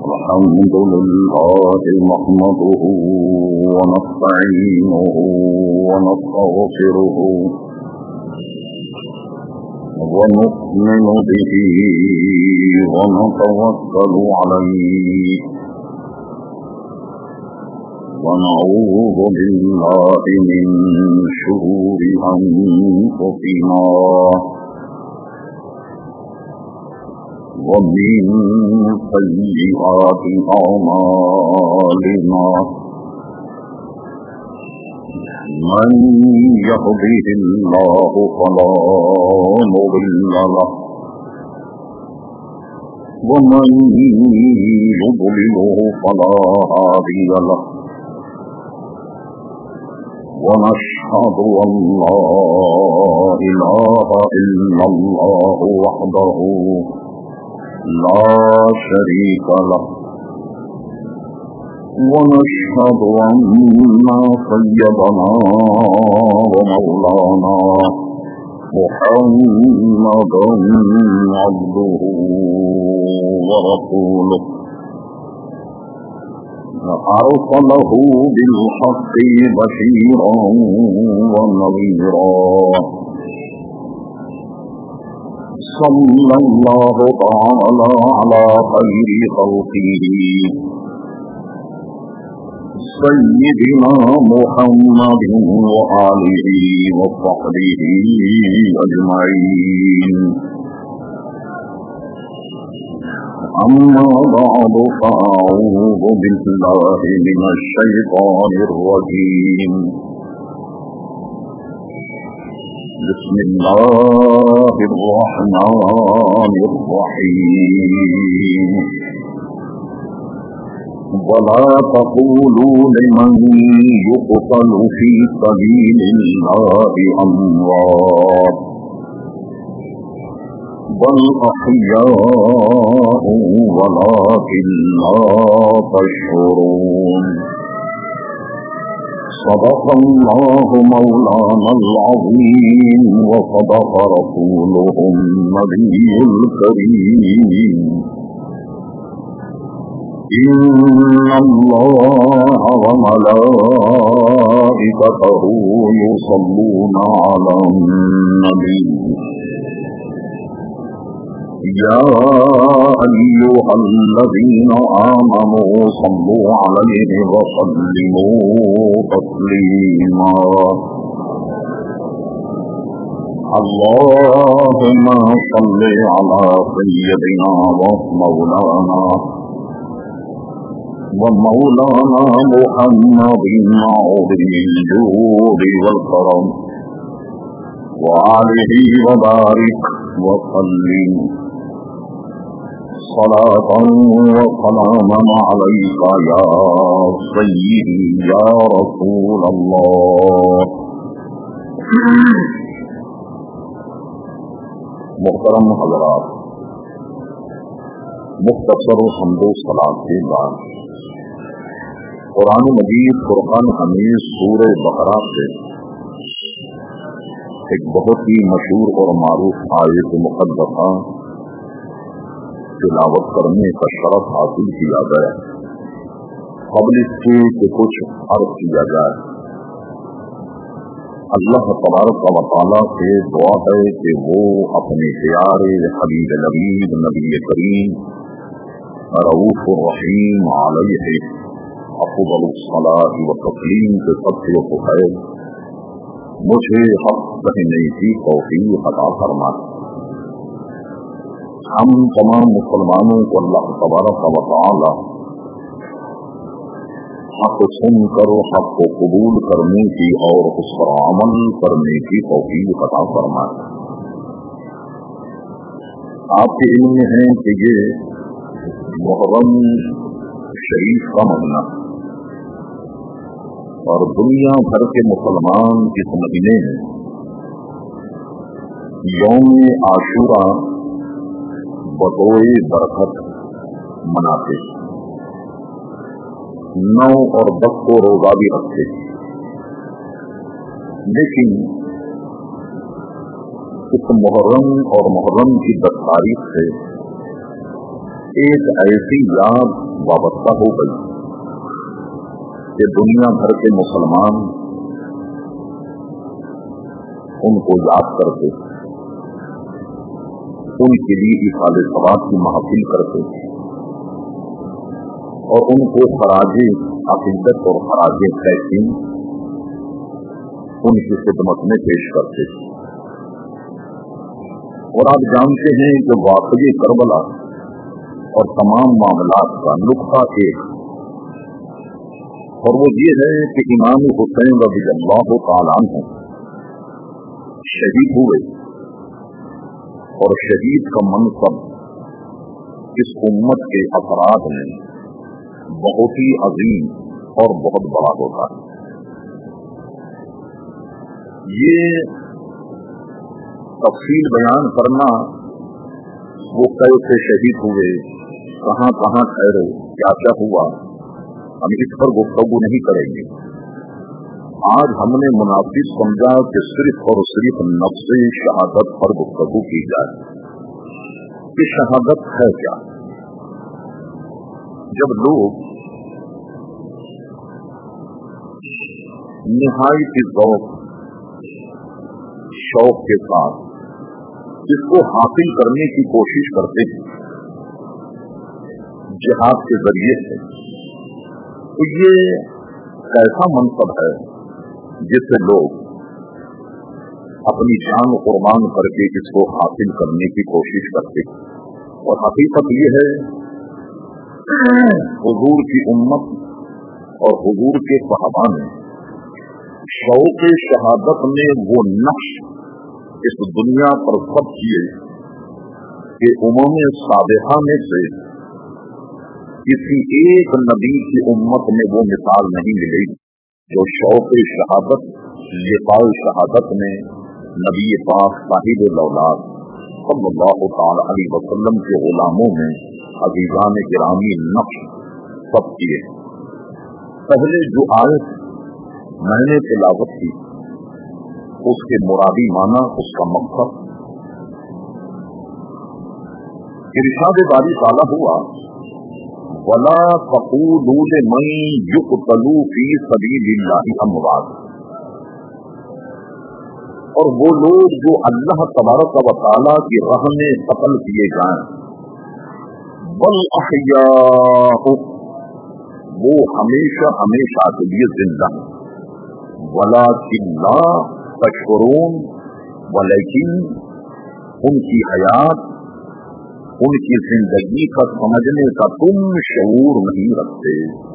الحمد لله نحمده ونستعينه ونستغفره ونؤمن به ونتوكل عليه ونعوذ بالله من شرور أنفسنا ومن سيئات أعمالنا من يهده الله فلا مضل له ومن يضلله فلا هادي له ونشهد أن لا إله إلا الله وحده لا شريك له ونشهد أن سيدنا ومولانا محمدا عبده ورسوله أرسله بالحق بشيرا ونذيرا صلى الله تعالى على خير خلقه سيدنا محمد وآله وصحبه أجمعين أما بعد فأعوذ بالله من الشيطان الرجيم بسم الله الرحمن الرحيم ولا تقولوا لمن يقتل في سبيل الله أموات بل أحياء ولكن لا تشعرون صدق الله مولانا العظيم وصدق رسوله النبي الكريم إن الله وملائكته يصلون على النبي يا أيها الذين آمنوا صلوا عليه وسلموا تسليما اللهم صل على سيدنا ومولانا محمد عظيم الجود والكرم وآله وبارك وسلم صلاة وسلاما عليك يا سيدي يا رسول الله. محترم حضرات، مختصر حمد و صلاۃ کے بعد قرآن مجید فرقان حمید سورہ بقرہ سے ایک بہت ہی مشہور اور معروف آیت مقدسہ تلاوت کرنے کا شرف حاصل کیا گیا. قبل اس کے کہ کچھ عرض کیا جائے، اللہ تبارک و تعالیٰ سے دعا ہے کہ وہ اپنے پیارے حبیب نبی نبی کریم رؤوف الرحیم علیہ افضل الصلاۃ و تسلیم کے سب و خیر مجھے حق کہنے کی توفیق عطا فرمائے. ہم تمام مسلمانوں کو اللہ تبارک و تعالی حق سن کر حق کو قبول کرنے کی اور اس پر عمل کرنے کی توفیق عطا فرمائے. آپ کے علم میں ہے کہ یہ محرم شریف کا مہینہ اور دنیا بھر کے مسلمان اس مہینے میں یوم عاشورہ بطور برکت مناتے، 9 اور 10 کو روزہ بھی رکھتے. لیکن اس محرم اور محرم کی 10 تاریخ سے एक ऐसी याद वाबस्ता हो गई कि दुनिया भर के मुसलमान उनको याद करते, उनके लिए इसाले सवाब की महफिल करते और उनको खराजे अकीदत और खराजे तहसीन उनकी खिदमत में पेश करते। और आप जानते हैं कि वाक़ई करबला और तमाम मामलात का नुक्ता एक, और वो ये है कि इमाम हुसैन रज़ियल्लाहु ताला अन्हु शहीद हुए और शहीद का मनसब इस उम्मत के अफराद में बहुत ही अजीम और बहुत बड़ा होता है। ये तफसील बयान करना, वो कैसे शहीद हुए, कहाँ कहाँ ठहरे, क्या क्या हुआ, हम इस पर गुफ्तगू नहीं करेंगे। आज हमने मुनासिब समझा कि सिर्फ और सिर्फ नफ्से शहादत पर गुफ्तगू की जाए कि शहादत है क्या। जब लोग निहायत ज़ौक़ शौक के साथ इसको हासिल करने की कोशिश करते हैं जिहाद के जरिए से, तो ये कैसा मनसब है जिससे लोग अपनी जान कुर्बान करके इसको हासिल करने की कोशिश करते हैं। और हकीकत ये है हुजूर की उम्मत और हुजूर के सहाबा ने शौक़ शहादत में वो नक्श इस दुनिया पर सब किए कि उम्मत साबिक़ा में से किसी एक नबी की उम्मत में वो मिसाल नहीं मिलेगी जो शौक़ शहादत लिक़ाए शहादत में नबी पाक साहिबुल औलाद सल्लल्लाहु तआला अलैहि वसल्लम के गुलामों में अज़ीज़ान गिरामी नक्श सब किए। पहले जो आयत मैंने तिलावत की उसके मुरादी माना, उसका मकसद इरशाद बारी ताला हुआ वला तक़ूलू लिमन युक़तलू फ़ी सबीलिल्लाहि अमवात। और वो लोग जो अल्लाह तबारक व तआला की राह में कत्ल किए जाएं, बल अहयाउ, वो हमेशा हमेशा के लिए जिंदा है। वलाकिन ला तशकुरून, वलेकिन उनकी हयात, उनकी जिंदगी का समझने का तुम शऊर नहीं रखते।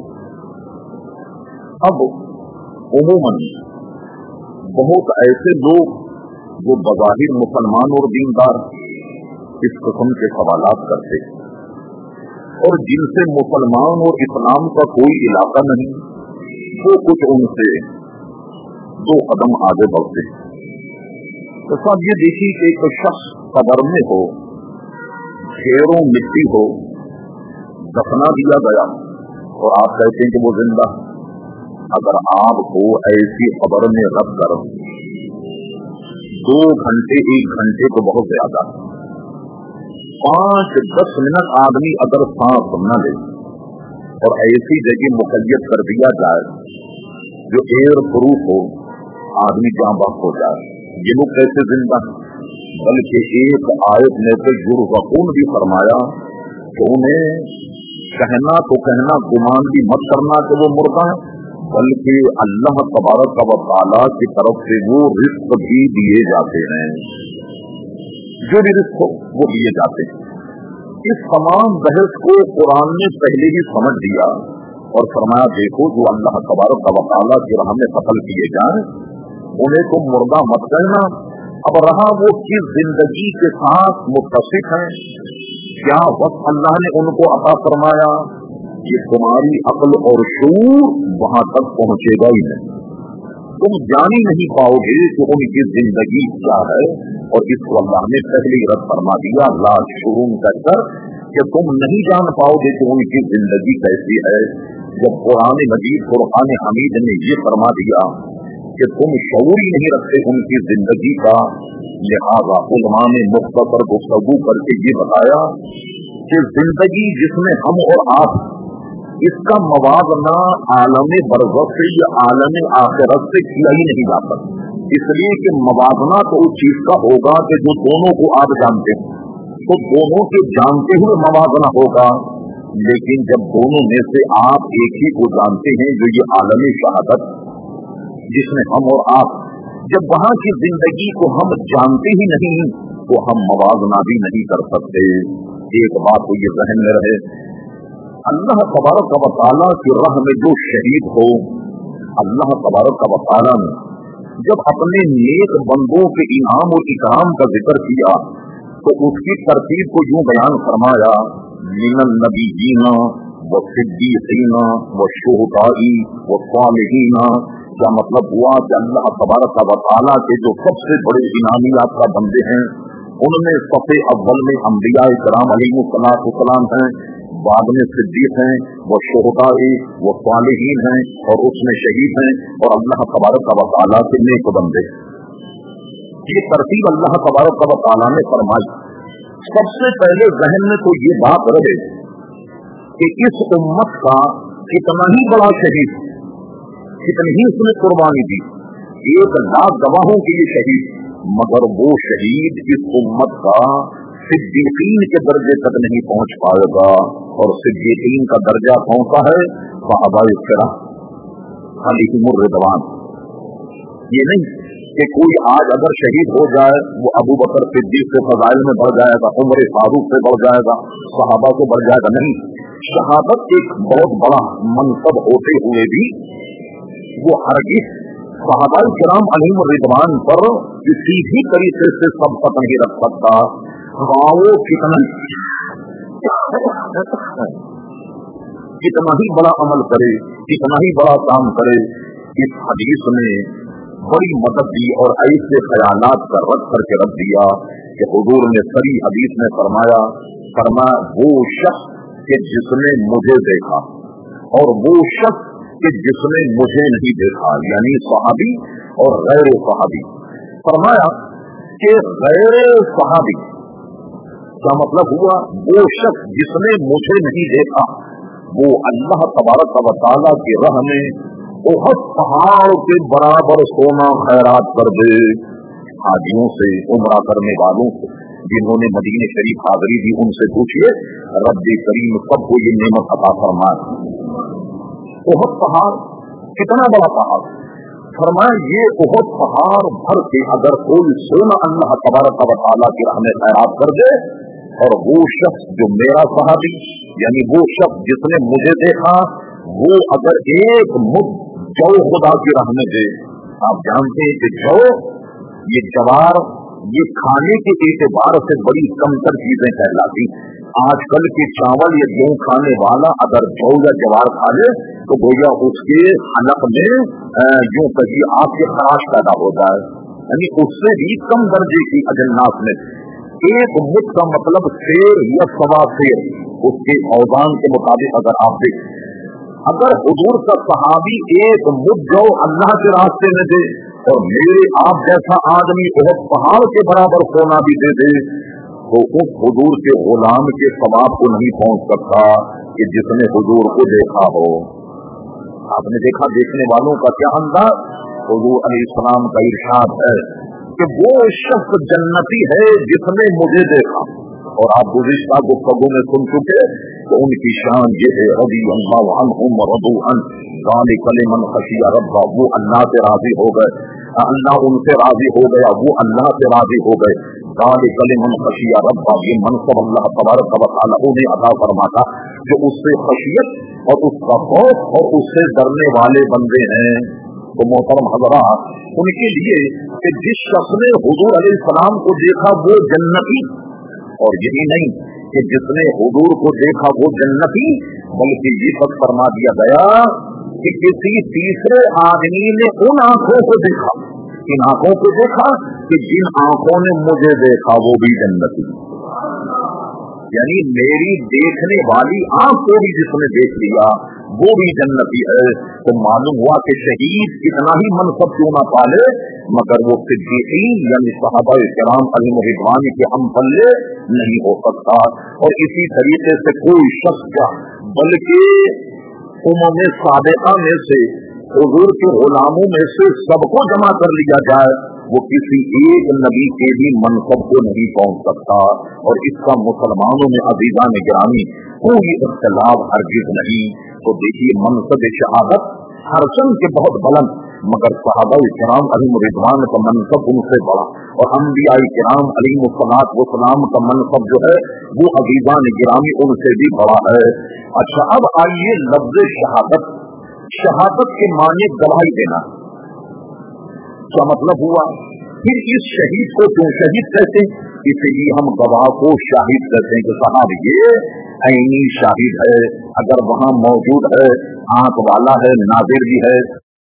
अब उमूमन बहुत ऐसे लोग जो बज़ाहिर मुसलमान और दीनदार इस किस्म के सवालात करते और जिनसे मुसलमान और इस्लाम का कोई इलाका नहीं, वो कुछ उनसे दो कदम आगे बढ़ते। तो साहब ये देखिए कि एक शख्स कब्र में हो, ढेरों मिट्टी हो, दफना दिया गया और आप कहते हैं कि वो जिंदा। अगर आपको ऐसी कब्र में रख कर 2 घंटे 1 घंटे तो बहुत ज्यादा, 5-10 मिनट आदमी अगर सांस न ले और ऐसी जगह मुक़य्यद कर दिया जाए जो एयर प्रूफ हो, आदमी जहां बात हो जाए, ये लोग कैसे जिंदा। बल्कि एक आयत में तो जुर्ज़क़ून भी फरमाया कि उन्हें कहना तो कहना, गुमान भी मत करना कि वो मुर्दा है, बल्कि अल्लाह तबारक व तआला की तरफ से वो रिज़्क़ भी दिए जाते हैं, जो भी रिज़्क़ हो वो दिए जाते हैं। इस तमाम बहस को कुरान ने पहले ही समझ दिया और फरमाया देखो जो अल्लाह तबारक व तआला की राह में कत्ल किए जाए उन्हें तो मुर्दा मत कहना। अब रहा वो किस जिंदगी के साथ मुत्तसिफ है, क्या वक्त अल्लाह ने उनको अता फरमाया, ये तुम्हारी अक्ल और शऊर वहां तक पहुंचेगा ही नहीं। तुम जान ही नहीं पाओगे कि उनकी जिंदगी क्या है। और इसको अल्लाह ने पहले ही रद्द फरमा दिया ला शुरून कहकर कि तुम नहीं जान पाओगे कि उनकी जिंदगी कैसी है। जब कुरान मजीद फुरकान हमीद ने ये फरमा दिया कि तुम शऊर ही नहीं रखते उनकी जिंदगी का, लिहाजा उलमा ने मुख्तसर गुफ्तगू करके ये बताया کہ زندگی جس میں ہم اور آپ، اس کا موازنہ عالم برزخ سے یا عالم آخرت سے کیا ہی نہیں جاتا، اس لیے کہ موازنہ تو اس چیز کا ہوگا کہ جو دونوں کو آپ جانتے ہیں، تو دونوں کے جانتے ہوئے موازنہ ہوگا. لیکن جب دونوں میں سے آپ ایک ہی کو جانتے ہیں جو یہ عالم شہادت جس میں ہم اور آپ، جب وہاں کی زندگی کو ہم جانتے ہی نہیں تو ہم موازنہ بھی نہیں کر سکتے. ایک بات تو یہ ذہن میں رہے، اللہ تبارک و تعالیٰ کی راہ میں جو شہید ہو، اللہ تبارک و تعالیٰ نے جب اپنے نیک بندوں کے انعام و اکرام کا ذکر کیا تو اس کی ترتیب کو یوں بیان فرمایا، من النبیین والصدیقین والشہداء والصالحین. کیا مطلب ہوا کہ اللہ تبارک و تعالیٰ کے جو سب سے بڑے انعامی یافتہ بندے ہیں ان میں صف اول میں انبیاء کرام علیہ السلام ہیں، بعد میں صدیق ہیں، وہ شہداء وہ صالحین ہیں، اور اس میں شہید ہیں، اور اللہ تبارک و تعالیٰ کے نیک بندے. یہ ترتیب اللہ تبارک و تعالیٰ نے فرمائی. سب سے پہلے ذہن میں تو یہ بات رہے کہ اس امت کا کتنا ہی بڑا شہید، کتنی ہی اس نے قربانی دی، 1,00,000 گواہوں کے لیے شہید، مگر وہ شہید اس امت کا صدیقین کے درجے تک نہیں پہنچ پائے گا. اور صدیقین کا درجہ کون سا ہے؟ صحابہ کرام علیہم الرضوان. یہ نہیں کہ کوئی آج اگر شہید ہو جائے وہ ابو بکر صدیق سے فضائل میں بڑھ جائے گا، عمر فاروق سے بڑھ جائے گا، صحابہ سے بڑھ جائے گا. نہیں، شہادت ایک بہت بڑا منصب ہوتے ہوئے بھی وہ ہرگز صحابہ کرام علیہم الرضوان پر کسی بھی طریقے سے سبقت نہیں رکھ سکتا. وہ کتنا ہی بڑا عمل کرے، کتنا ہی بڑا کام کرے. اس حدیث میں بڑی مدد دی اور ایسے خیالات کا رد کر کے رکھ دیا کہ حضور نے صحیح حدیث میں فرمایا وہ شخص کہ جس نے مجھے دیکھا اور وہ شخص کہ جس نے مجھے نہیں دیکھا، یعنی صحابی اور غیر صحابی. فرمایا کہ غیر صحابی کا مطلب ہوا وہ شخص جس نے مجھے نہیں دیکھا، وہ اللہ تبارک و تعالیٰ کی راہ میں بہت پہاڑ کے برابر سونا خیرات کر دے. حاجیوں سے، عمرہ کرنے والوں سے، جنہوں نے مدینہ شریف حاضری دی، ان سے پوچھئے رب کریم سب کو یہ نعمت عطا فرمائے. بہت پہاڑ، کتنا بڑا پہاڑ؟ فرمائے یہ بہت پہاڑ بھر کے اگر کوئی سونا اللہ تبارک و تعالیٰ کی راہ میں خیرات کر دے، اور وہ شخص جو میرا صحابی یعنی وہ شخص جس نے مجھے دیکھا، وہ اگر ایک مد جو خدا کی راہ میں دے. آپ جانتے ہیں کہ جو یہ جوار یہ کھانے کے اعتبار سے بڑی کمتر چیزیں کہلاتی. آج کل کے چاول یا گیہوں کھانے والا اگر جو یا جوار کھا لے تو گویا اس کے حلق میں جو کہیے آپ کے خراش پیدا ہو جائے، یعنی اس سے بھی کم درجے کی اجناس میں. ایک مد کا مطلب سیر یا سوا سیر، اس کے اوزان کے مطابق اگر آپ دیکھیں، اگر حضور کا صحابی ایک مد جو اللہ کے راستے میں دے اور میرے آپ جیسا آدمی بہت پہاڑ کے برابر سونا بھی دے دے تو اس حضور کے غلام کے ثواب کو نہیں پہنچ سکتا کہ جس نے حضور کو دیکھا ہو. آپ نے دیکھا دیکھنے والوں کا کیا انداز؟ حضور علیہ السلام کا ارشاد ہے کہ وہ شخص جنتی ہے جس نے مجھے دیکھا. اور آپ گزشتہ گفتگو میں سن چکے کہ ان کی شان یہ ہے رضی اللہ عنہم ورضوا عنہ ذالک لمن خشی ربہ، وہ اللہ سے راضی ہو گئے، اللہ ان سے راضی ہو گیا، وہ اللہ سے راضی ہو گئے. ذالک لمن خشی ربہ، یہ منصب اللہ تبارک و تعالیٰ انہیں عطا فرماتا جو اس سے خشیت اور اس کا خوف اور اس سے ڈرنے والے بندے ہیں. تو محترم حضرات، ان کے لیے کہ جس شخص نے حضور علیہ السلام کو دیکھا وہ جنتی، اور یہی نہیں کہ جس نے حضور کو دیکھا وہ جنتی، بلکہ یہ تک فرما دیا گیا کہ کسی تیسرے آدمی نے ان آنکھوں کو دیکھا، ان آنکھوں کو دیکھا کہ جن آنکھوں نے مجھے دیکھا وہ بھی جنتی. یعنی میری دیکھنے والی آنکھ کو بھی جس نے دیکھ لیا वो भी जन्नती है। तो मालूम हुआ कि शहीद कितना ही मनसब क्यों ना पाले मगर वो सिद्दीकीन यानी सहाबा किराम अलैहिम रिज़वान के हम पल्ले नहीं हो सकता। और इसी तरीके से कोई शख्स का बल्कि उम्म सादिका में से हुजूर के गुलामों में से सबको जमा कर लिया जाए वो किसी एक नबी के भी मनसब को नहीं पहुंच सकता। और इसका मुसलमानों में अज़ीज़ान गिरामी कोई इख्तिलाफ हरगिज़ नहीं। तो देखिए मनसब शहादत हरचंद के बहुत बुलंद मगर सहाबा किराम अलैहिम रिज़वान का मनसब उनसे बड़ा और अंबिया किराम अलैहिमुस्सलात व सलाम का मनसब जो है वो अज़ीज़ान गिरामी उनसे भी बड़ा है। अच्छा अब आइए लफ्ज़ शहादत, शहादत के माने गवाही देना क्या मतलब हुआ। फिर इस शहीद को क्यों शहीद कहते हैं, इसलिए हम गवाह को शाहिद कहते हैं कि साहब ये ऐनी शाहिद है, अगर वहाँ मौजूद है, आंख वाला है, नाज़िर भी है,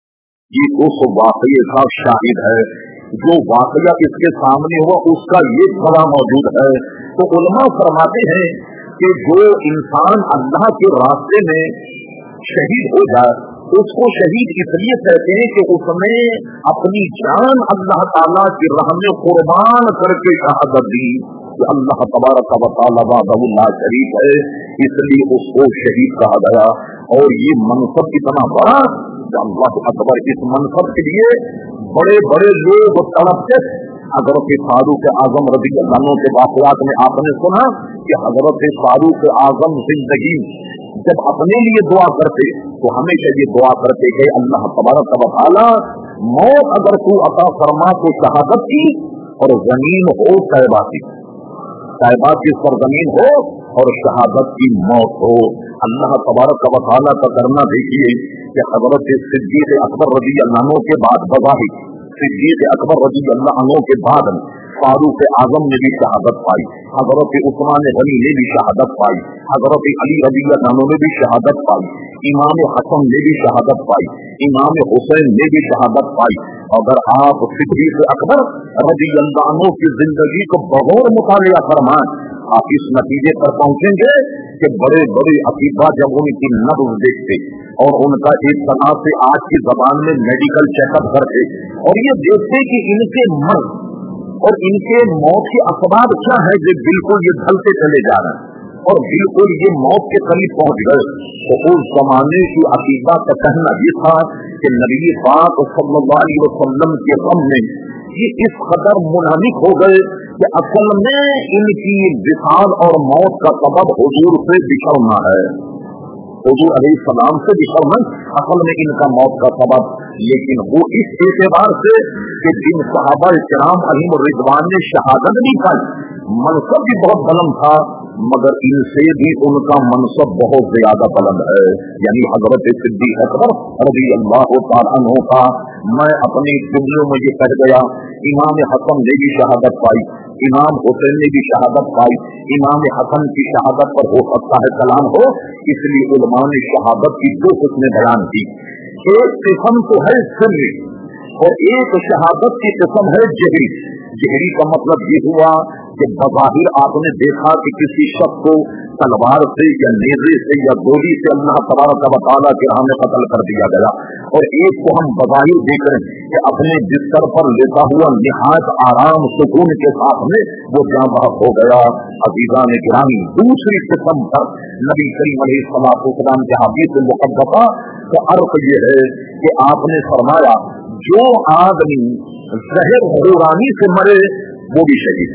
ये उस वाक़ये का शाहिद है, जो वाक़या इसके सामने हुआ उसका ये गवाह मौजूद है। तो उलमा फरमाते हैं कि जो इंसान अल्लाह के रास्ते में शहीद हो जाए उसको शहीद इसलिए कहते हैं कि उसने अपनी जान अल्लाह ताला की राह में कुर्बान करके शहादत दी कि अल्लाह तबारक व तआला वहदहु ला शरीक है, इसलिए उसको शहीद कहा गया। और ये मनसब इतना बड़ा, अल्लाह अकबर, इस मनसब के लिए बड़े बड़े लोग तड़पते। हजरत फारूक आजम रज़ी अल्लाह अन्हु के वाक़यात में आपने सुना कि हजरत फारूक आजम जिंदगी जब अपने लिए दुआ करते तो हमेशा ये दुआ करते कि अल्लाह तबारक व तआला मौत अगर तू अता फरमा तो शहादत की और जमीन हो तैबा की, तैबा की सरजमीन हो और शहादत की मौत हो। अल्लाह तबारक व तआला का करना देखिए कि हजरत सिद्दीक़ अकबर रज़ी अल्लाह अन्हु के बाद बज़ाहिर सिद्दीक़ अकबर रज़ी अल्लाह अन्हु के बाद फारूक आजम ने भी शहादत पाई, हजरत उस्मान गनी ने भी शहादत पाई, हजरत अली रज़ी अल्लाह अन्हु ने भी शहादत पाई, इमाम हसन ने भी शहादत पाई, इमाम हुसैन ने भी शहादत पाई। अगर आप सिद्दीक़ अकबर रज़ी अल्लाह अन्हु की जिंदगी को बगौर मुतालिया फरमाएं आप इस नतीजे पर पहुंचेंगे कि बड़े बड़े अकीदा जब उनकी नब्ज़ देखते और उनका एक तरह से आज की जबान में मेडिकल चेकअप करते और ये देखते कि इनके मर्द और इनके मौत के असबाब क्या है जो बिल्कुल ये ढलते चले जा रहे हैं और बिल्कुल ये मौत के करीब पहुंच गए, तो उस जमाने की अकीदा का कहना ये था कि नबी पाक सल्लल्लाहु अलैहि वसल्लम के गम में ये इस कदर मुनहमिक हो गए कि असल में इनकी विसाल और मौत का सबब हुजूर से बिछड़ना है, हुजूर अलैहिस्सलाम से बिछड़ना असल में इनका मौत का सबब। लेकिन वो इस एतबार से कि जिन सहाबा किराम अलैहिम रिज़वान ने शहादत भी पाई, मनसब भी बहुत बुलंद था मगर इनसे भी उनका मनसब बहुत ज्यादा बुलंद है। यानी हजरत सिद्दीक़ अकबर रज़ी अल्लाह तआला अन्हु का मैं अपने जुमलों में ये कह गया, इमाम हसन ने भी शहादत पाई, इमाम हुसैन ने भी शहादत पाई, इमाम हसन की शहादत पर हो सकता है कलाम हो, इसलिए उलमा ने शहादत की दो किस्में बयान की। एक किस्म तो है सिर्री और एक शहादत की किस्म है जहरी। जहरी का मतलब ये हुआ कि बज़ाहिर आपने देखा कि किसी शख्स को तलवार से या नेज़े से या गोली से अल्लाह तबारक व तआला के राह में कत्ल कर दिया गया, और एक को हम बज़ाहिर देख रहे हैं कि अपने बिस्तर पर लेटा हुआ निहायत आराम सुकून के साथ में वो जाँ बहक हो गया। अज़ीज़ान गिरामी, दूसरी किस्म पर नबी करीम अलैहिस्सलातु वस्सलाम के हदीस मुक़द्दसा का अर्थ ये है कि आपने फरमाया जो आदमी जहर हुरानी से मरे वो भी शहीद,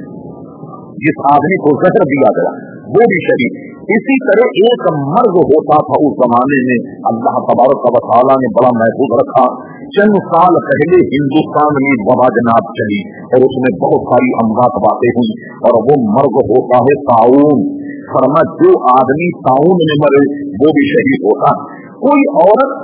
जिस आदमी को जहर दिया गया वो भी शहीद। इसी तरह एक मर्द होता था उस जमाने में, अल्लाह तबारक व तआला ने बड़ा महफूज रखा। चंद साल पहले हिंदुस्तान में वबा जनाब चली और उसमें बहुत सारी अमवात बातें हुई, और वो मर्द होता है ताउन। फरमा जो आदमी ताउन में मरे वो भी शहीद होता। कोई औरत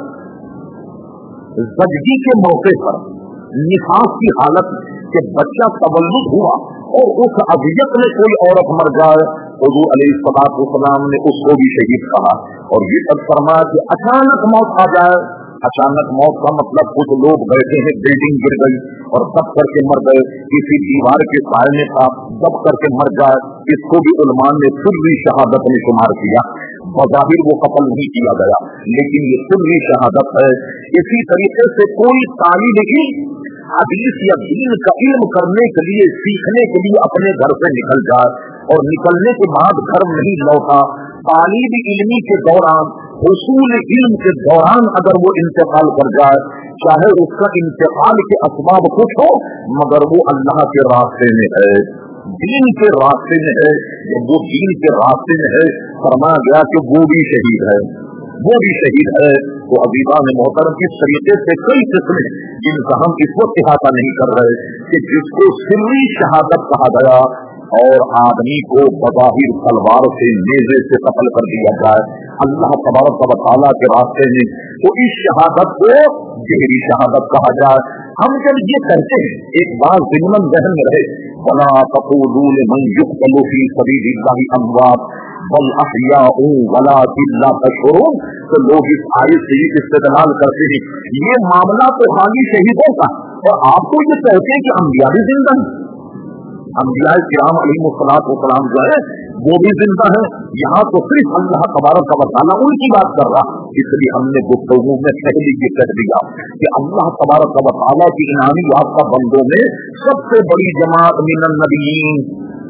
ज़चगी के मौके पर निफास की हालत के बच्चा तवल्लुद हुआ और उस अभियत में कोई औरत मर जाए, हुजूर अलैहिस्सलातु वस्सलाम ने उसको भी शहीद कहा। और ये तक फरमाया कि अचानक मौत आ जाए, अचानक मौत का मतलब कुछ लोग बैठे हैं, बिल्डिंग गिर गई और दब करके मर गए, किसी दीवार के साए में था दब करके मर जाए, इसको भी उलमा ने फिर भी शहादत में शुमार किया। बज़ाहिर वो कत्ल नहीं किया गया, लेकिन ये सिर्री शहादत है। इसी तरीके से कोई तालिब इल्म हदीस या दीन का इल्म करने के लिए, सीखने के लिए अपने घर से निकल जाए और निकलने के बाद घर नहीं लौटा, तालीब इल्मी के दौरान, हुसूल इल्म के दौरान अगर वो इंतकाल कर जाए, चाहे उसका इंतकाल के असबाब कुछ हो, मगर वो अल्लाह के रास्ते में है, दीन के रास्ते में है, वो दीन के रास्ते में है, फरमाया गया कि वो भी शहीद है, वो भी शहीद है। तो अजीज़ान मोहतरम, इस तरीके से कई किस्में जिनका हम इस वक्त इहाता नहीं कर रहे, कि जिसको सिर्री शहादत कहा गया और आदमी को बज़ाहिर तलवार से, नेज़े से कत्ल कर दिया जाए अल्लाह तबारक व तआला के रास्ते में, तो इस शहादत को गहरी शहादत कहा जाए। हम जब ये कहते हैं, एक बात ज़िम्मन ज़हन में रहे, वला तक़ूलू लिमन युक़्तलू फ़ी सबीलिल्लाहि अमवात बल अहयाउ वलाकिन ला तशऊरून, तो लोग इस आयत से इस्तेदलाल करते हैं ये मामला तो खाली शहीदों का, और आपको ये कहते हैं कि अंबिया भी जिंदा हैं, अंबिया किराम अलैहिस्सलाम जो है वो भी जिंदा है। यहाँ तो सिर्फ अल्लाह तबारक व तआला उनकी बात कर रहा, इसलिए हमने गुफ्तगू में पहले ये कह दिया कि अल्लाह तबारक व तआला की इनामी याफ्ता बंदों में सबसे बड़ी जमात मिनन नबीयीन,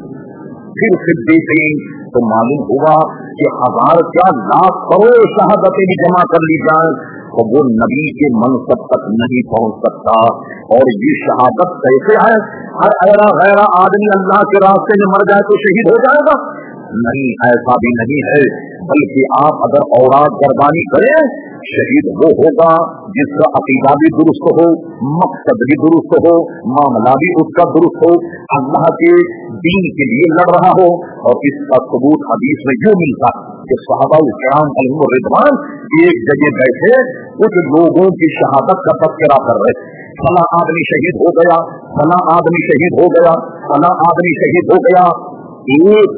फिर सिद्दीकीन, तो मालूम हुआ कि हजार क्या लाख करोड़ शहादतें भी जमा कर ली जाए तो वो नबी के मनसब तक नहीं पहुंच सकता। और ये शहादत कैसे है? हर ऐरा गैरा आदमी अल्लाह के रास्ते में मर जाए तो शहीद हो जाएगा? नहीं, ऐसा भी नहीं है, बल्कि आप अगर औरात कुर्बानी करें, शहीद वो होगा जिसका अकीदा भी दुरुस्त हो, मकसद भी दुरुस्त हो, मामला भी उसका दुरुस्त हो, अल्लाह के दीन के लिए लड़ रहा हो। और इसका सबूत हदीस में यूं मिलता कि सहाबाए किराम अलैहिम रिदवान एक जगह बैठे कुछ लोगों की शहादत का तज़किरा कर रहे, फला आदमी शहीद हो गया, फला आदमी शहीद हो गया, फला आदमी शहीद हो गया। एक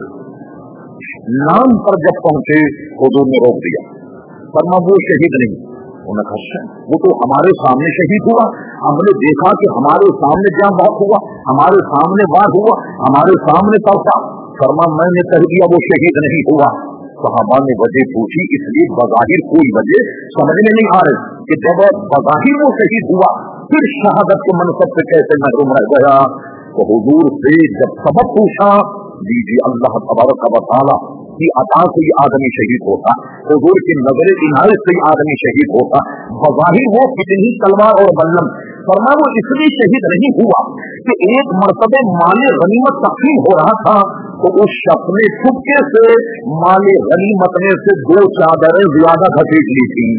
नाम पर जब पहुंचे हुजूर ने रोक दिया, फरमा वो शहीद नहीं। उन्होंने कहा वो तो हमारे सामने शहीद हुआ, हमने देखा कि हमारे सामने क्या बात हुआ, हमारे सामने बात हुआ, हमारे सामने तड़पा। फरमा मैंने कह दिया वो शहीद नहीं हुआ। सहाबा ने वजह पूछी, इसलिए बज़ाहिर कोई वजह समझ में नहीं आ रही कि जब बज़ाहिर वो शहीद हुआ फिर शहादत के मनसब से कैसे महरूम रह गया। तो हुजूर से जब सबब पूछा, दीजिए अल्लाह तबारक व तआला की अता से ये आदमी शहीद होता, हुजूर की नजर इनायत से आदमी शहीद होता, बज़ाहिर वो कितनी तलवार और बल्लम, फरमा वो इसलिए शहीद नहीं हुआ कि एक मर्तबे माले गनीमत तक़सीम हो रहा था, तो उस शख्स ने चुपके से माले गनीमत में से 2 चादरें ज्यादा घसीट ली थी।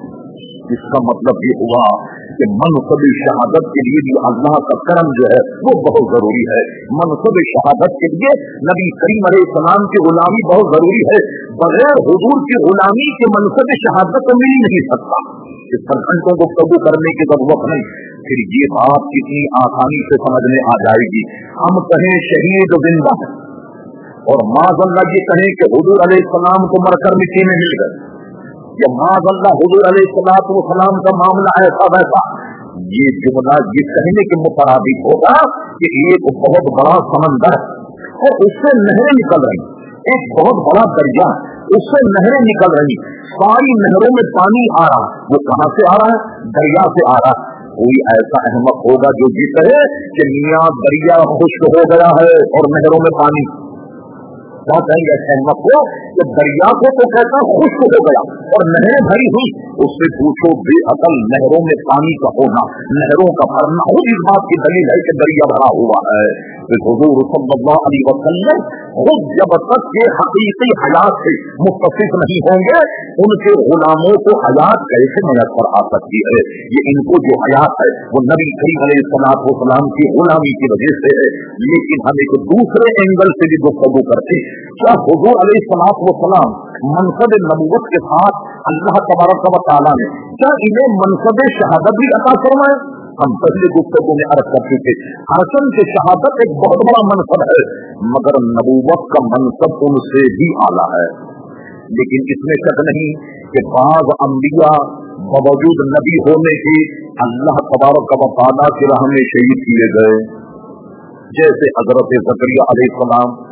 इसका मतलब ये हुआ कि मनसब शहादत के लिए भी अल्लाह का करम जो है वो बहुत जरूरी है। मनसब शहादत के लिए नबी करीम अलैहिस्सलाम की गुलामी बहुत जरूरी है। बगैर हुजूर की गुलामी के मनसब शहादत मिल नहीं सकता। इस पर घंटों गुफ्तगू करने की जरूरत नहीं, फिर ये बात कितनी आसानी से समझ में आ जाएगी। हम कहें शहीद जिंदा है और माज़अल्लाह ये कहें कि हुजूर अलैहिस्सलाम को मरकर मिट्टी में मिल गए, या माज़अल्लाह हुजूर अलैहिस्सलाम का मामला ऐसा वैसा, ये जुमला ये कहने के मुताबिक होगा कि एक बहुत बड़ा समंदर और उससे नहरें निकल रही, एक बहुत बड़ा दरिया उससे नहरें निकल रही, सारी नहरों में पानी आ रहा, वो कहां से आ रहा है? दरिया से आ रहा। कोई ऐसा अहमक होगा जो ये कहे कि मियां दरिया खुश्क हो गया है और नहरों में पानी, क्या कहेंगे अहमक को कि दरिया को तो कहता खुश्क हो गया और नहरें भरी हुई। उससे पूछो बेअकल नहरों में पानी का होना, नहरों का भरना खुद इस बात की दलील है कि दरिया भरा हुआ है। हुजूर सल्लल्लाहु अलैहि वसल्लम खुद जब तक के हकीकी हयात से मुत्तसिफ नहीं होंगे, उनके गुलामों को हयात कैसे मुयस्सर आ सकती है? ये इनको जो हयात है वो नबी करीम अलैहिस्सलाम की गुलामी की वजह से है। लेकिन हम एक दूसरे एंगल से भी गुफ्तगू करते, क्या हुजूर अलैहिस्सलाम मनसब नबूवत के साथ अल्लाह तबारक व तआला ने क्या इन्हें मनसब शहादत भी अता फरमाया? हम पहले गुफ्तगू में अर्ज कर चुके, हसन के शहादत एक बहुत बड़ा मनसब है, मगर नबूवत का मनसब उनसे भी आला है। लेकिन इसमें शक नहीं कि बाज़ अंबिया बावजूद नबी होने के अल्लाह तबारक व तआला की राह में शहीद किए गए, जैसे हजरत ज़करिया अलैहिस्सलाम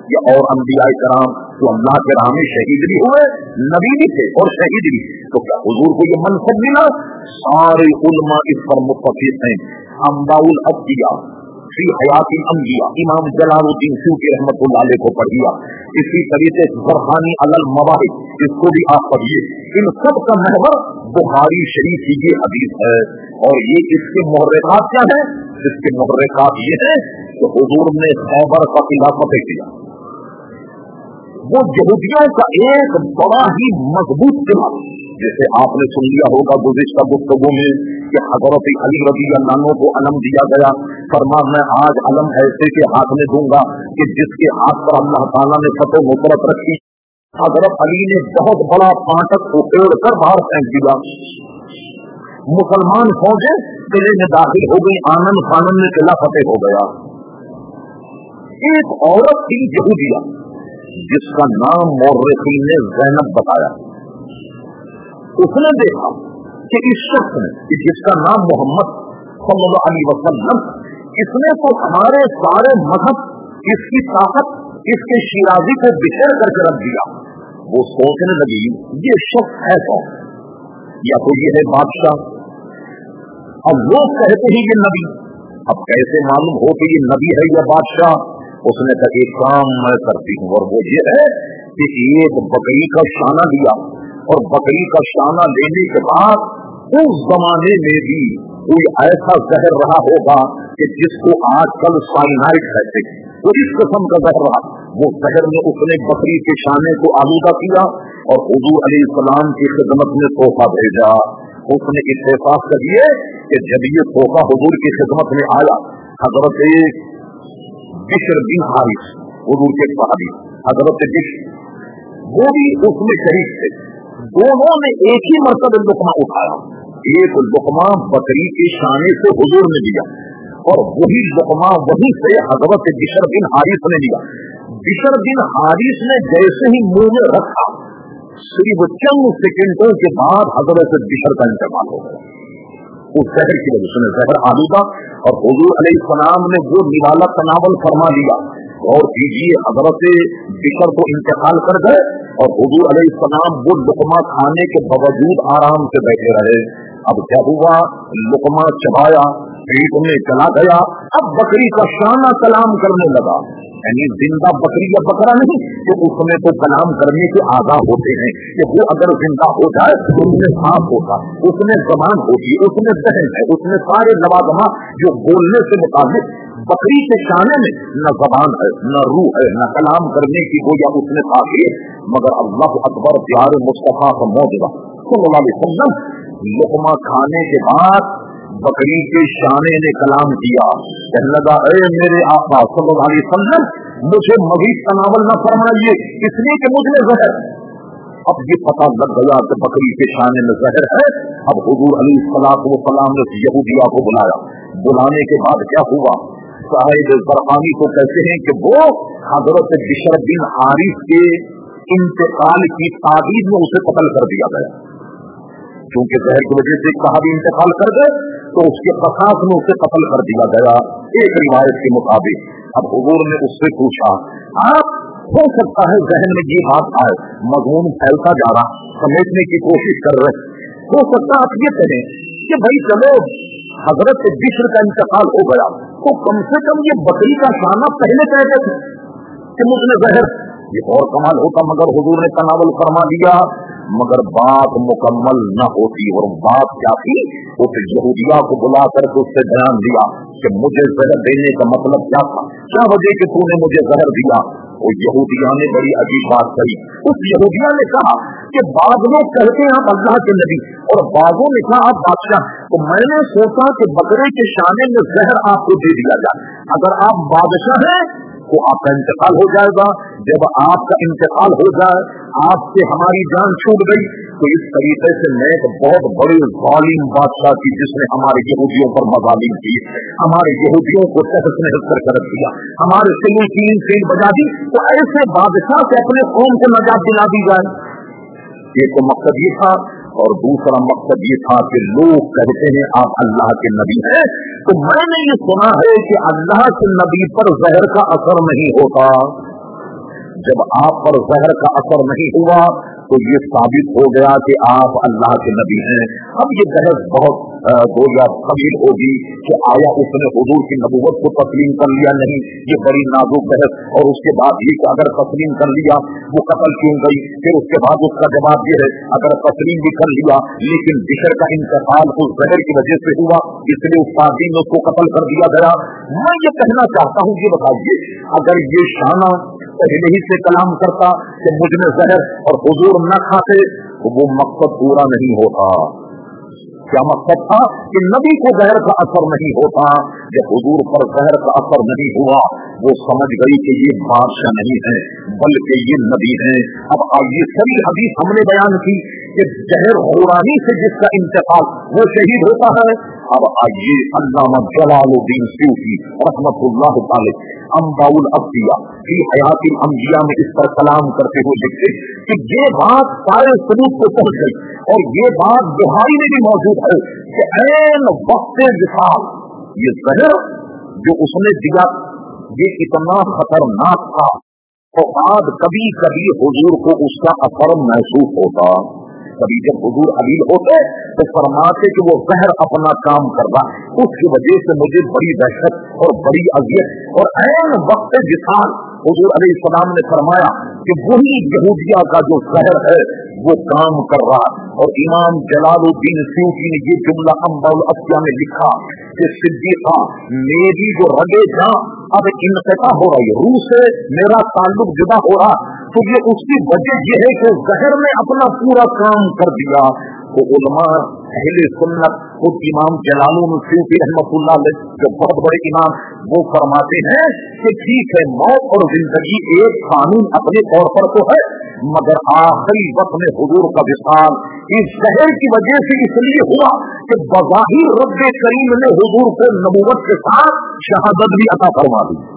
یا اور انبیاء کرام تو اللہ کے راہ میں شہید بھی ہوئے، نبی بھی تھے اور شہید بھی، تو کیا حضور کو یہ منصب ملا؟ سارے علماء اس پر متفق ہیں۔ انباء الانبیاء فی حیات الانبیاء امام جلال الدین سیوطی رحمۃ اللہ علیہ کو پڑھیا، اسی طریقے برہانی علی المواہب اس کو بھی آپ پڑھیے۔ ان سب کا محور بخاری شریف کی یہ حدیث ہے، اور یہ اس کے محرکات کیا ہیں؟ اس کے محرکات یہ ہیں کہ حضور نے خیبر کا قلعہ فتح کیا، وہ یہودیوں کا ایک بڑا ہی مضبوط قلعہ، جیسے آپ نے سن لیا ہوگا گزشتہ گفتگو میں کہ حضرت علی رضی اللہ عنہ کو علم دیا گیا، فرما میں آج علم ایسے کے ہاتھ میں دوں گا کہ جس کے ہاتھ پر اللہ تعالیٰ نے فتح نصرت رکھی۔ حضرت علی نے بہت بڑا پانٹک اکھیڑ کر باہر پھینک دیا، مسلمان فوجیں قلعے میں داخل ہو گئی، آنن فانن میں قلعہ فتح ہو گیا۔ ایک عورت تھی یہودیہ جس کا نام مورخین نے زینب بتایا، اس نے دیکھا کہ اس شخص نے جس کا نام محمد صلی اللہ علیہ وسلم، اس نے تو ہمارے سارے مذہب، اس کی طاقت، اس کے شیرازی کو بکھیر کر کے رکھ دیا۔ وہ سوچنے لگی یہ شخص ہے کون، یا تو یہ ہے بادشاہ، اب لوگ کہتے ہیں یہ نبی، اب کیسے معلوم ہو کہ یہ نبی ہے یا بادشاہ؟ اس نے کہا ایک کام میں کرتی ہوں، اور وہ یہ ہے کہ ایک بکری کا شانہ لیا، اور بکری کا شانہ لینے کے بعد اس زمانے میں بھی کوئی ایسا زہر رہا ہوگا کہ جس کو آج کل سائنائڈ کہتے ہیں، وہ اس قسم کا زہر رہا، وہ زہر میں اس نے بکری کے شانے کو آلودہ کیا اور حضور علیہ السلام کی خدمت میں تحفہ بھیجا۔ اس نے اتفاق کریے کہ جب یہ تحفہ حضور کی خدمت میں آیا، حضرت بشر بن حارث حضور کے صحابی، حضرت بشر وہ بھی اس میں شریک تھے، دونوں نے ایک ہی مرتبہ لقمہ اٹھایا، ایک لقمہ بکری کے شانے سے حضور نے دیا اور وہی لقمہ وہیں سے حضرت بشر بن حارث نے دیا۔ بشر بن حارث نے جیسے ہی منہ میں رکھا، صرف چند سیکنڈوں کے بعد حضرت بشر کا انتقال ہو گیا، اس زہر کی وجہ سے زہر آلودہ، اور حضور علیہ السلام نے وہ نوالا تناول فرما لیا، اور کیجیے حضرت بشر کو انتقال کر گئے، اور حضور علیہ السلام وہ لقمہ کھانے کے باوجود آرام سے بیٹھے رہے۔ اب کیا ہوا؟ لقمہ چبایا، پیٹ میں چلا گیا، اب بکری کا شانہ کلام کرنے لگا، یعنی زندہ بکری یا بکرا نہیں، تو اس میں تو کلام کرنے کے آدھا ہوتے ہیں کہ وہ اگر زندہ ہو جائے تو اس میں سانس ہوتا، اس میں زبان ہوتی، اس میں ذہن ہے، اس میں سارے لوازمات جو بولنے سے متعلق۔ بکری کے شانے میں نہ زبان ہے، نہ روح ہے، نہ کلام کرنے کی گویا اس نے کافی، مگر اللہ اکبر پیارے مصطفیٰ کا معجزہ صلی اللہ علیہ وسلم، لقمہ کھانے کے بعد بکری کے شانے نے کلام کیا، کہنے لگا اے میرے آقا صلی اللہ علیہ وسلم مجھے مزید تناول نہ فرمائیے اس لیے کہ مجھ میں زہر۔ اب یہ پتہ لگ گیا کہ بکری کے شانے میں زہر ہے۔ اب حضور علیہ السلام نے یہودیہ کو بلایا، بلانے کے بعد کیا ہوا؟ صاحب برہانی کو کہتے ہیں کہ وہ حضرت بشر بن حارث کے انتقال کی تعبیر میں اسے قتل کر دیا گیا، کیونکہ زہر کی وجہ سے صحابی انتقال کر گئے تو اس کے قصاص میں اسے قتل کر دیا گیا ایک روایت کے مطابق۔ اب حضور نے اس سے پوچھا، آپ ہو سکتا ہے ذہن میں یہ بات آئے، مضمون پھیلتا جا رہا، سمیٹنے کی کوشش کر رہے، ہو سکتا آپ یہ کہیں کہ بھائی چلو حضرت بشر کا انتقال ہو گیا تو کم سے کم یہ بکری کا شانہ پہلے کہتے تھے کہ مجھ میں زہر، یہ اور کمال ہوتا، مگر حضور نے تناول فرما دیا، مگر بات مکمل نہ ہوتی۔ اور بات کیا تھی؟ اس یہودیہ کو بلا کر کے اس سے بیان دیا کہ مجھے زہر دینے کا مطلب کیا تھا، کیا وجہ کہ تو نے مجھے زہر دیا؟ وہ یہودیہ نے بڑی عجیب بات کہی، اس یہودیہ نے کہا کہ بعض لوگ کہتے ہیں آپ اللہ کے نبی اور بعضوں نے کہا آپ بادشاہ، تو میں نے سوچا کہ بکرے کے شانے میں زہر آپ کو دے دیا جائے، اگر آپ بادشاہ ہیں تو آپ کا انتقال ہو جائے گا، جب آپ کا انتقال ہو جائے آپ سے ہماری جان چھوٹ گئی تو اس طریقے سے میں ایک بہت بڑے ظالم بادشاہ کی جس نے ہمارے یہودیوں پر مظالم کی، ہمارے یہودیوں کو تحت نحس کر رکھ دیا، ہمارے سلوں کی سیل بجا دی، تو ایسے بادشاہ سے اپنے قوم کو نجات دلا دی جائے۔ ایک تو مقصد یہ تھا، اور دوسرا مقصد یہ تھا کہ لوگ کہتے ہیں آپ اللہ کے نبی ہیں، تو میں نے یہ سنا ہے کہ اللہ کے نبی پر زہر کا اثر نہیں ہوتا، جب آپ پر زہر کا اثر نہیں ہوا تو یہ ثابت ہو گیا کہ آپ اللہ کے نبی ہیں. اب یہ بحث بہت گویا طویل ہوگی کہ آیا اس نے حضور کی نبوت کو تسلیم کر لیا نہیں, یہ بڑی نازک بحث. اور اس کے بعد یہ کہ اگر تسلیم کر لیا وہ قتل کیوں گئی, پھر اس کے بعد اس کا جواب یہ ہے اگر تسلیم بھی کر لیا لیکن بشر کا انتقال اس زہر کی وجہ سے ہوا اس لیے استاد نے اس کو قتل کر دیا گیا. میں یہ کہنا چاہتا ہوں, یہ بتائیے اگر یہ شانہ پہلے ہی سے کلام کرتا کہ مجھ میں زہر اور حضور نہ کھاتے تو وہ مقصد پورا نہیں ہوتا. کیا مقصد تھا کہ نبی کو زہر کا اثر نہیں ہوتا. جب حضور پر زہر کا اثر نہیں ہوا وہ سمجھ گئی کہ یہ بادشاہ نہیں ہے بلکہ یہ نبی ہے. اب آئیے سبھی حدیث ہم نے بیان کی کہ زہر خورانی سے جس کا انتقال وہ شہید ہوتا ہے. اب آئیے علامہ جلال الدین سیوطی رحمۃ اللہ تعالی انباء الانبیاء فی حیات الانبیاء میں اس پر کلام کرتے ہوئے لکھتے کہ یہ بات سارے ثبوت کو پہنچ گئی اور یہ بات بخاری میں بھی موجود ہے کہ عین وقت وصال یہ زہر جو اس نے دیا یہ اتنا خطرناک تھا تو بعد کبھی کبھی حضور کو اس کا اثر محسوس ہوتا. کبھی جب حضور علیل ہوتے تو فرماتے کہ وہ زہر اپنا کام کر رہا, اس کی وجہ سے مجھے بڑی دہشت اور بڑی اذیت اور عین وقت وصال حضور علیہ السلام نے فرمایا کہ وہی یہودیہ کا جو زہر ہے وہ کام کر رہا. اور امام جلال الدین سیوطی نے یہ جملہ انباء الانبیاء میں لکھا کہ صدیقہ میری جو رگے جاں اب انقطاع ہو رہی ہے, روح سے میرا تعلق جدا ہو رہا, تو یہ اس کی وجہ یہ ہے کہ زہر نے اپنا پورا کام کر دیا. تو علماء اہل سنت خود امام جلال السیوطی رحمۃ اللہ علیہ جو بہت بڑے امام وہ فرماتے ہیں کہ ٹھیک ہے موت اور زندگی ایک قانون اپنے طور پر تو ہے مگر آخری وقت میں حضور کا وصال اس زہر کی وجہ سے اس لیے ہوا کہ بظاہر رب کریم نے حضور کو نبوت کے ساتھ شہادت بھی عطا فرما دی.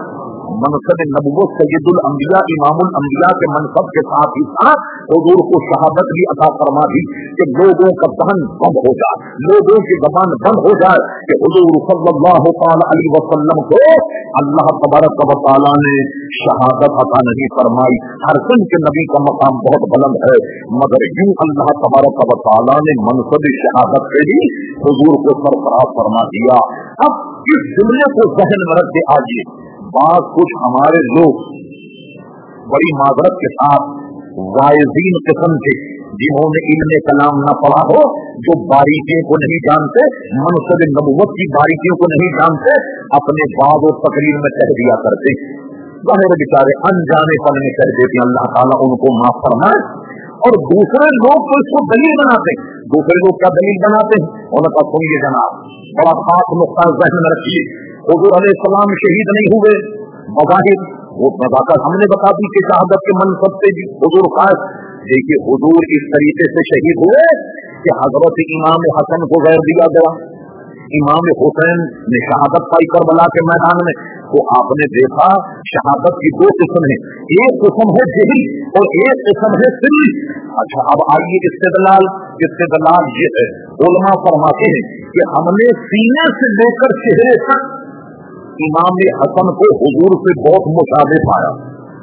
منصب نبوت سید الانبیاء امام الانبیاء کے منصب کے ساتھ ہی ساتھ حضور کو شہادت بھی عطا فرما دی کہ لوگوں کا ذہن بند ہو جائے, لوگوں کی زبان بند ہو جائے کہ حضور صلی اللہ تعالی علیہ وسلم کو اللہ تبارک و تعالی نے شہادت عطا نہیں فرمائی. ہر سن کے نبی کا مقام بہت بلند ہے مگر یوں اللہ تبارک و تعالی نے منصب شہادت سے بھی حضور کو سرفراز فرما دیا. اب اس جملے کو ذہن میں رکھ کے آئیے بعض کچھ ہمارے لوگ بڑی معذرت کے ساتھ وائزین قسم کے جنہوں نے علم کلام نہ پڑھا ہو, جو باریکیوں کو نہیں جانتے, منصب نبوت کی باریکیوں کو نہیں جانتے, اپنے بعض و تقریر میں کہہ دیا کرتے ظاہر بیچارے انجانے پن میں کہہ دیتے اللہ تعالیٰ ان کو معاف فرمائے. اور دوسرے لوگ تو اس کو دلیل بناتے ہیں. دوسرے لوگ کیا دلیل بناتے ہیں ان کا سنیے جناب, بڑا خاص نقطہ ذہن میں رکھیے. حضور علیہ السلام شہید نہیں ہوئے بظاہر, وہ بذاکر ہم نے بتا دی کہ شہادت کے منصب سے حضور خاص. دیکھیے حضور اس طریقے سے شہید ہوئے کہ حضرت امام حسن کو غیر دیا گیا, امام حسین نے شہادت پائی کربلا کے میدان میں. تو آپ نے دیکھا شہادت کی دو قسم ہے, ایک قسم ہے جہری اور ایک قسم ہے سری. اچھا اب آئیے استدلال یہ ہے, علماء فرماتے ہیں کہ ہم نے سینے سے لے کر چہرے تک امام حسن کو حضور سے بہت مشابہ پایا.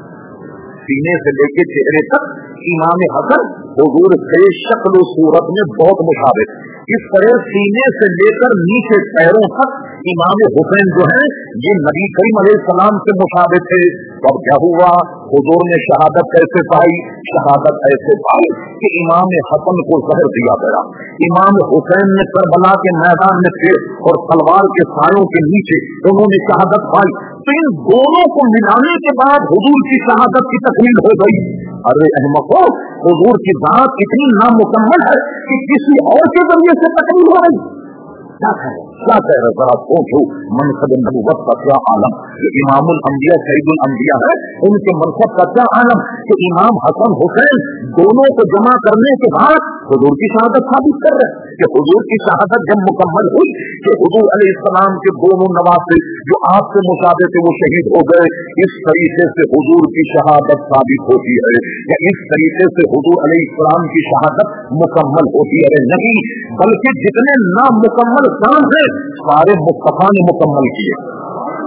سینے سے لے کے چہرے تک امام حسن حضور سے شکل و صورت میں بہت مشابہ. اس طرح سینے سے لے کر نیچے پیروں تک امام حسین جو ہیں یہ نبی کریم علیہ السلام سے مشابہ تھے. اب کیا ہوا, حضور نے شہادت کیسے پائی؟ شہادت ایسے پائی کہ امام حسن کو زہر دیا گیا, امام حسین نے کربلا کے میدان میں تھے اور تلوار کے سایوں کے نیچے انہوں نے شہادت پائی. تو ان دونوں کو ملانے کے بعد حضور کی شہادت کی تکمیل ہو گئی. ارے احمقو, حضور کی ذات اتنی نامکمل ہے کہ کسی اور کے ذریعے سے تکمیل ہو گئی. کیا کہہ رہے ذرا سوچو, منصب نبوت کا کیا عالم, امام الانبیاء سید الانبیاء ہے, ان کے منصب کا کیا عالم کہ امام حسن حسین دونوں کو جمع کرنے کے بعد حضور کی شہادت ثابت کر رہے کہ حضور کی شہادت جب مکمل ہوئی کہ حضور علیہ السلام کے دونوں نواسے جو آپ سے مشابہ تھے وہ شہید ہو گئے. اس طریقے سے حضور کی شہادت ثابت ہوتی ہے یا اس طریقے سے حضور علیہ السلام کی شہادت مکمل ہوتی ہے؟ نہیں, بلکہ جتنے نامکمل کام ہیں سارے مصطفیٰ نے مکمل کیے.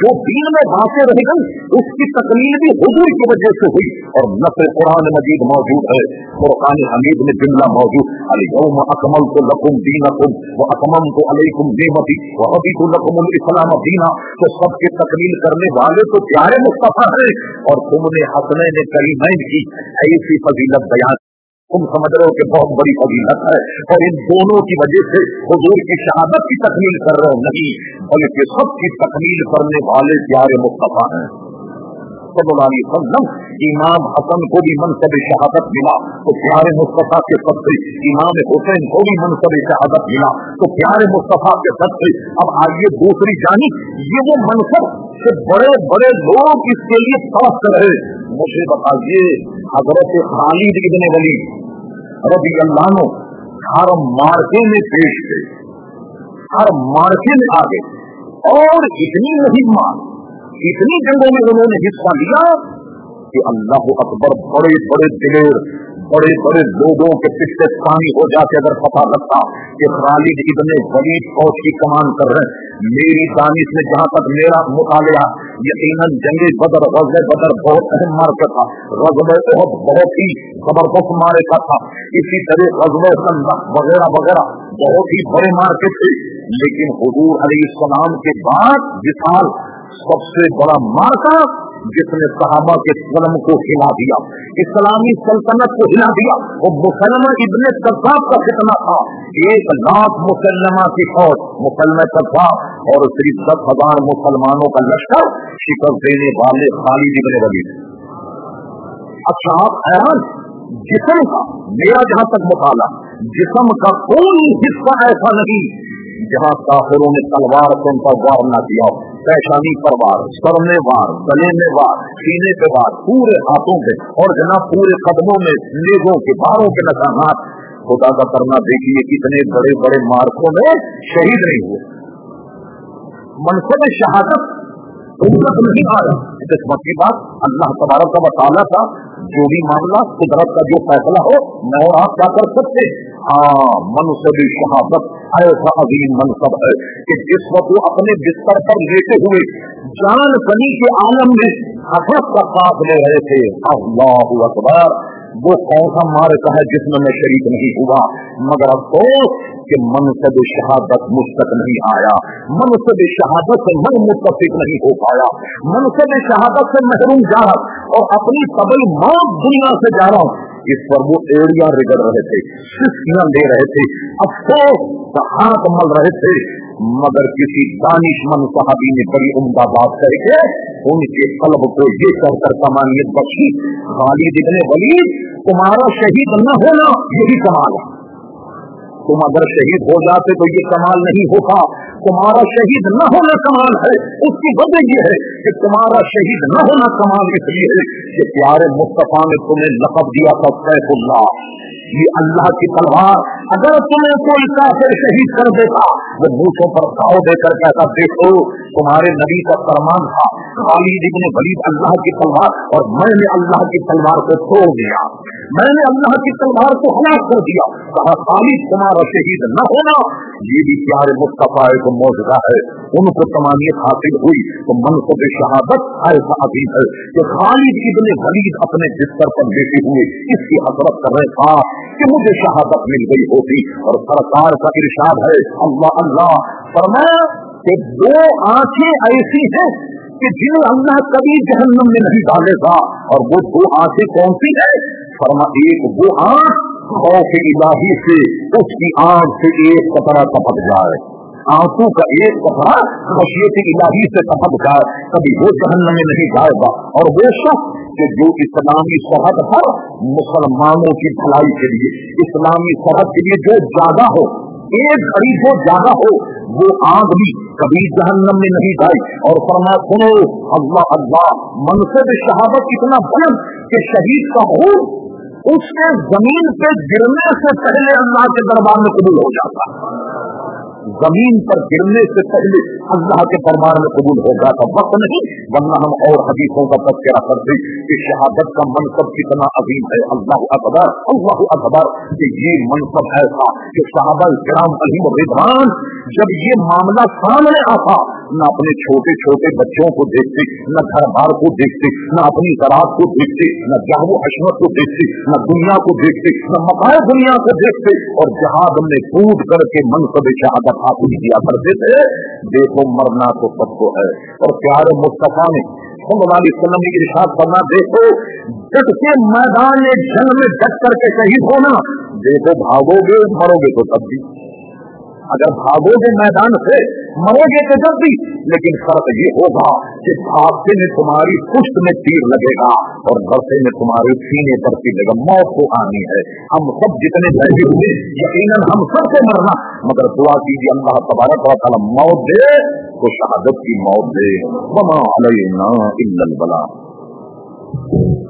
جو دین میں واقع رہ گئی اس کی تکمیل بھی حضور کی وجہ سے ہوئی. اور نصر قرآن مجید موجود ہے, قرآن حمید میں جملہ موجود, الیوم اکملت لکم دینکم واتممت علیکم نعمتی ورضیت لکم الاسلام دینا. تو سب کے تکمیل کرنے والے تو پیارے مصطفیٰ ہیں, اور تم نے حسنین کریمین کی ایسی فضیلت بیان, تم سمجھ رہے ہو کہ بہت بڑی فضیلت ہے, اور ان دونوں کی وجہ سے حضور کی شہادت کی تکمیل کر رہے ہو نہیں, بلکہ سب کی تکمیل کرنے والے پیارے مصطفیٰ ہیں صلی اللہ علیہ وسلم. امام حسن کو بھی منصب شہادت ملا تو پیارے مصطفیٰ کے سب سے, امام حسین کو بھی منصب شہادت ملا تو پیارے مصطفیٰ کے سب سے. اب آئیے دوسری جانب, یہ وہ منصب کہ بڑے بڑے لوگ اس کے لیے تڑپ رہے. مجھے بتائیے, حضرت خالد ابن ولید رضی اللہ عنہ ہر مارکے میں پیش گئے, ہر مارکے میں آ گئے, اور اتنی مہمات, اتنی جنگوں میں انہوں نے حصہ لیا کہ اللہ اکبر, بڑے بڑے دلیر, بڑے بڑے لوگوں کے پچھلے پانی ہو جاتے اگر پتہ لگتا کہ خالد ابن ولید فوج کی کمان کر رہے ہیں. میری دانش میں جہاں تک میرا مطالعہ, یقیناً جنگ بدر, غزوہ بدر بہت اہم مارکا تھا, غزوہ احد بہت ہی زبردست مارکا تھا, اسی طرح غزوہ خندق وغیرہ وغیرہ بہت ہی بڑے مارکے تھے. لیکن حضور علیہ السلام کے بعد وصال سب سے بڑا مارکا جس نے صحابہ کے قلم کو ہلا دیا, اسلامی سلطنت کو ہلا دیا, وہ مسلمہ ابن کذاب کا فتنہ تھا. 1,00,000 مسلمہ کی فوج, مسلمہ کذاب اور صرف 10,000 مسلمانوں کا لشکر شکست دینے والے خالد ابن ولید. اچھا آپ حیران, جسم کا میرا جہاں تک مطالعہ, جسم کا کوئی حصہ ایسا نہیں جہاں کافروں نے تلوار سے ان پر وار نہ کیا. پیشانی پر وار, سر میں وار, گلے میں وار, سینے پہ وار, پورے ہاتھوں پہ اور جناب پورے قدموں میں نیزوں کے باروں کے نشانات. خدا کا کرنا دیکھیے کتنے بڑے بڑے مارکوں میں شہید نہیں ہوئے. منصب شہادت نہیں آیا. قسمت کی بات, اللہ تبارک و تعالیٰ کا جو بھی معاملہ, قدرت کا جو فیصلہ ہو, میں اور آپ کیا کر سکتے. ہاں, منصب شہادت ایسا عظیم منصب ہے کہ جس وقت وہ اپنے بستر پر لیٹے ہوئے جان فنی کے عالم میں حسرت کا ساتھ لے رہے تھے. اللہ اکبر, وہ کون سا مارکا ہے جس میں میں شریک نہیں ہوا, مگر افسوس کہ منصب شہادت مجھ تک نہیں آیا, منصب شہادت سے میں متفق نہیں ہو پایا, منصب شہادت سے محروم جا رہا اور اپنی طبعی موت دنیا سے جا رہا ہوں. اس پر وہ ایڑیاں رگڑ رہے تھے, سسکیاں لے رہے تھے, افسوس کا ہاتھ مل رہے تھے, مگر کسی دانشمند صحابی نے بڑی عمدہ بات کہہ کے ان کے قلب کو یہ کر کر کمانیت بخشی, خالد ابن ولید تمہارا شہید نہ ہونا یہی کمال ہے. تم اگر شہید ہو جاتے تو یہ کمال نہیں ہوتا, تمہارا شہید نہ ہونا کمال ہے. اس کی وجہ یہ ہے کہ تمہارا شہید نہ ہونا کمال اس لیے ہے کہ پیارے مصطفیٰ نے تمہیں لقب دیا تھا سیف اللہ, یہ اللہ کی تلوار. اگر تمہیں کوئی کافر شہید کر دیتا, وہ موچوں پر گھاؤ دے کر کہتا دیکھو تمہارے نبی کا فرمان تھا خالد ابن ولید اللہ کی تلوار, اور میں نے اللہ کی تلوار کو توڑ دیا, میں نے اللہ کی تلوار کو ہلاک کر دیا. کہا خالد تمہارا شہید نہ ہونا یہ بھی پیارے مصطفیٰ کو معجزہ ہے. ان کو تمانیت حاصل ہوئی تو منصب شہادت ایسا عظیم ہے کہ خالد ابن ولید اپنے بستر پر لیٹے ہوئے اس کی حسرت کر رہے تھا کہ مجھے شہادت مل گئی ہوتی. اور سرکار کا ارشاد ہے, اللہ اللہ فرمایا کہ 2 آنکھیں ایسی ہیں کہ جنہیں اللہ کبھی جہنم میں نہیں ڈالے گا. اور وہ 2 آنکھیں کون سی ہے؟ فرما ایک وہ آنکھ خوف الہی سے اس کی آنکھ سے ایک قطرہ ٹپک جائے, آنسو کا ایک قطرہ خشیت الہی سے ٹپک جائے, کبھی وہ جہنم میں نہیں جائے گا. اور وہ شخص کہ جو اسلامی سرحد پر مسلمانوں کی بھلائی کے لیے, اسلامی سرحد کے لیے جو زیادہ ہو, ایک گھڑی جو زیادہ ہو, وہ آگ بھی کبھی جہنم میں نہیں جائے. اور فرمایا سنو اللہ اللہ, منصب شہادت اتنا بلند کہ شہید کا خون اس کے زمین پہ گرنے سے پہلے اللہ کے دربار میں قبول ہو جاتا, زمین پر گرنے سے پہلے اللہ کے دربار میں قبول ہو جاتا. وقت نہیں ورنہ ہم اور حدیثوں کا تذکرہ کرتے کہ شہادت کا منصب کتنا عظیم ہے. اللہ اکبر کہ یہ منصب ایسا کہ صحابہ کرام علیہم رضوان جب یہ معاملہ سامنے آتا न अपने छोटे छोटे बच्चों को देखते, न घर बार को देखते, न अपनी ज़रात को देखते, न जाहू हशमत को देखते, न दुनिया को देखते, न मकाए दुनिया को देखते, और जहाद में कूद करके मनसब शहादत हासिल किया करते थे। देखो मरना तो सबको है, और प्यारे मुस्तफा ने सल्लल्लाहु अलैहि वसल्लम ने इरशाद करना, देखो डट के मैदान जंग में डट करके शहीद होना, देखो भागोगे मरोगे तो तब भी, अगर भागोगे मैदान से मरोगे तो जब भी, लेकिन फर्क ये होगा कि भागते में तुम्हारी पुष्ट में तीर लगेगा और डरते में तुम्हारे सीने पर तीर लगेगा। मौत को आनी है, हम सब जितने बैठे हुए यकीनन हम सबको मरना, मगर दुआ कीजिए अल्लाह तबारक व तआला मौत दे तो शहादत की मौत दे। वमा अलैना इल्लल बलाग।